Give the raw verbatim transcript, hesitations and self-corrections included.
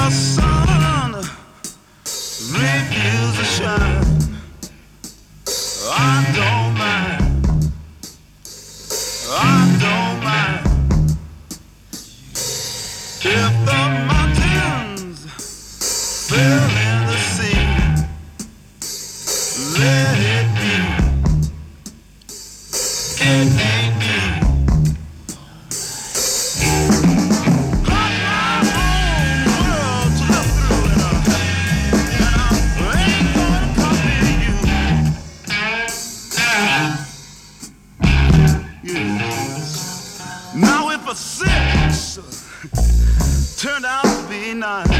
the sun refuses to shine, I don't mind, I don't mind. If the mountains fell in the sea, let it be, it ain't me. Now if a six turned out to be nine,